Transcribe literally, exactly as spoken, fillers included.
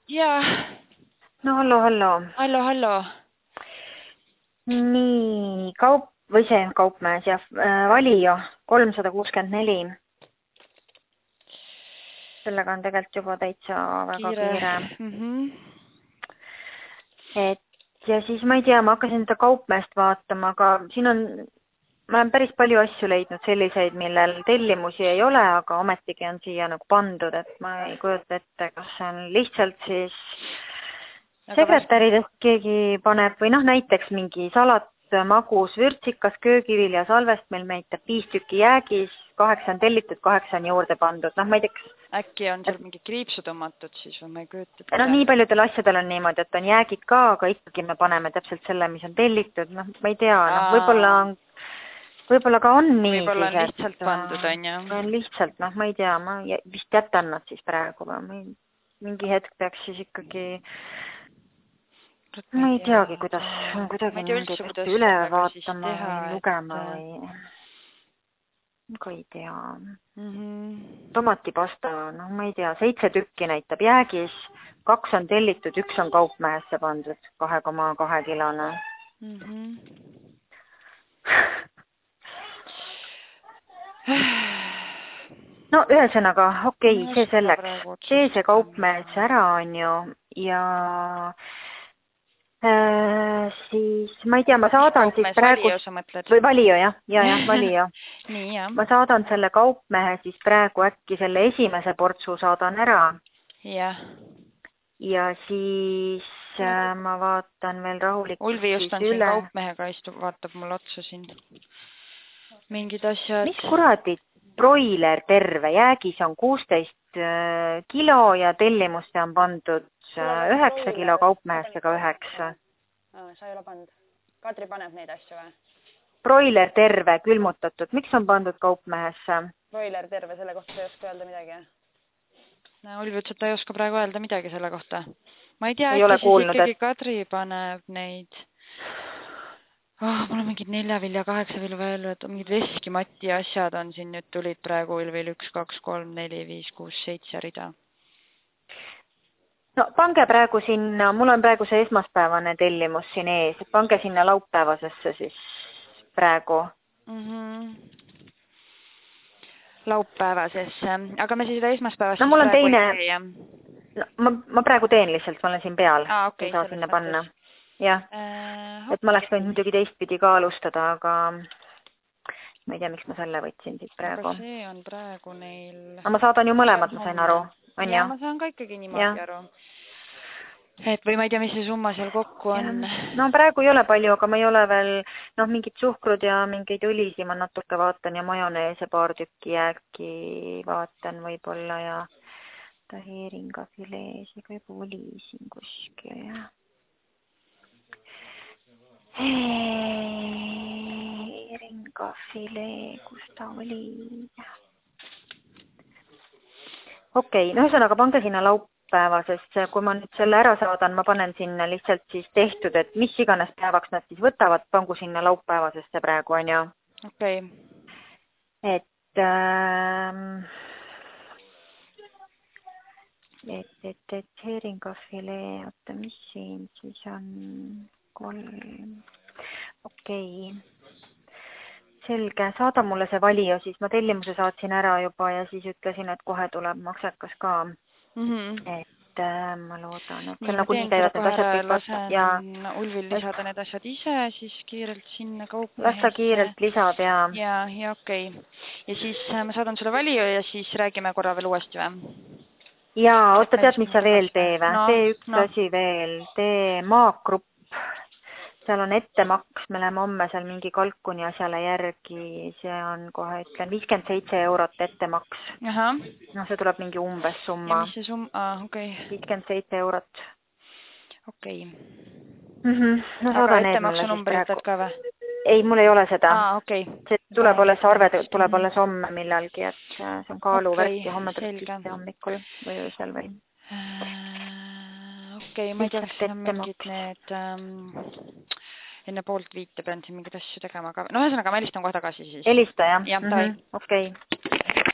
Jaa. No hallo, hallo. Hallo, hallo. Nii, kaup, või see kaupmees ja äh, Valio kolmsada kuuskümmend neli. Sellega on tegelikult juba täitsa väga kiire. kiire. Mm -hmm. Et ja siis ma ei tea, ma hakkasin seda kaupmeest vaatama, aga siin on, ma olen päris palju asju leidnud selliseid, millel tellimusi ei ole, aga ometigi on siia nagu pandud, et ma ei kujuta ette, kas see on lihtsalt siis sekretäridest keegi paneb või noh, näiteks mingi salat, magus, vürtsikas, köögivilja, salvest meil näitab viis tükki jäägis, kaheksa on tellitud, kaheksa on juurde pandud. Noh, ma ei teaks. Äkki on seal mingi kriipsu tõmmatud siis või ma ei kujuta. No nii paljudel asjadel on niimoodi, et on jäägid ka, aga ikkagi me paneme täpselt selle, mis on tellitud. Noh, ma ei tea, noh, võib-olla on, võib-olla ka on nii. Võib-olla on lihtsalt pandud, on ju. On lihtsalt, noh, ma ei tea, ma vist jätan nad siis praegu. Mingi hetk peaks siis ikkagi ma ei teagi, kuidas kuidagi mingeid üle vaatama või lugema või ka ei tea. Tomatipasta, noh ma ei tea, seitse tükki näitab jäägis, kaks on tellitud, üks on kaupmehesse pandud, kahe koma kahe kilone. No ühesõnaga, okei, see selleks. See see kaupmees ära on ju ja Äh, siis ma ei tea, ma saadan kaupmees siis praegu Valio, sa mõtled? Või Valio, jah, ja, jah, Valio. Nii, jah. Ma saadan selle kaupmehe siis praegu äkki selle esimese portsu saadan ära. Jah. Ja siis äh, ma vaatan veel rahulikult Ulvi just on siin kaupmehega istub, vaatab mul otsa siin. Mingid asjad. Mis kuradid? Broiler terve, jäägis on kuusteist kilo ja tellimuste on pandud üheksa kilo, kaupmehestega üheksa. Sa ei ole pandud. Kadri paneb neid asju või? Broiler terve, külmutatud. Miks on pandud kaupmehesse? Broiler terve, selle kohta ei oska öelda midagi. No, Ulvi ütles, et ta ei oska praegu öelda midagi selle kohta. Ma ei tea, äkki siis ikkagi Kadri paneb neid. Oh, mul on mingid nelja vilja, kaheksa vilja veel, et mingid veskimati asjad on siin nüüd tulid praegu Ulvil üks, kaks, kolm, neli, viis, kuus, seitse rida. No pange praegu sinna, mul on praegu see esmaspäevane tellimus siin ees, pange sinna laupäevasesse siis praegu. Mm-hmm. Laupäevasesse, aga me siis seda esmaspäevast no, mul on teine... ei tee, no, ma, ma praegu teen lihtsalt, ma olen siin peal, ah, okay, ei saa sinna panna. Jah, äh, et ma oleks võinud muidugi teistpidi ka alustada, aga ma ei tea, miks ma selle võtsin siit praegu. Aga see on praegu neil... Aga ma saadan ju mõlemad, ma sain aru, on ja, ju? ma saan ka ikkagi niimoodi aru. Et või ma ei tea, mis see summa seal kokku on. No praegu ei ole palju, aga ma ei ole veel, noh, mingid suhkrud ja mingeid õlisi ma natuke vaatan ja majonees ja paar tükki jääki vaatan võib-olla ja taheeringafilees ja kõik oli siin kuskil ja Ringafilee, kus ta oli? Okei, no ühesõnaga pange sinna laupäeva, sest kui ma nüüd selle ära saadan, ma panen sinna lihtsalt siis tehtud, et mis iganes päevaks nad siis võtavad, pangu sinna laupäeva, sest see praegu on ju. Okei. Et, ähm, et, et, et Ringafilee, oota, mis siin siis on... kolm. Okei. Selge, saada mulle see Valio, siis ma tellimuse saatsin ära juba ja siis ütlesin, et kohe tuleb maksekas ka. Mm-hmm. Et äh, ma loodan, et seal nagu nii käivad need asjad kõik vastu. Ja Ulvil lisada need asjad ise, siis kiirelt sinna kaupmehesse. Las ta kiirelt lisab ja... Ja, ja okei. Ja siis ma saadan sulle Valio ja siis räägime korra veel uuesti või? Jaa, oota, tead, mis sa veel tee või? No, tee üks no. asi veel, tee maakrupp. Seal on ettemaks, me läheme homme seal mingi kalkuni asjale järgi, see on kohe, ütlen, viiskümmend seitse eurot ettemaks. Aha. No see tuleb mingi umbes summa. Ja mis see summa? Ah, okei. Okay. viiskümmend seitse eurot. Okei. Okay. Mm-hmm. No, aga ettemaksu numbrit praegu... ka või? Ei, mul ei ole seda. Ah, okei. Okay. See tuleb alles arve, tuleb alles homme millalgi, et see on kaaluvärk ja homme tuleb sisse hommikul või öösel või. Okei, okay, ma ei tea, kas siin on mingid need ähm, enne poolt viite pean siin mingid asju tegema, aga no ühesõnaga ma helistan kohe tagasi siis. Helista, jah? Jah, mm-hmm. Okei. Okay.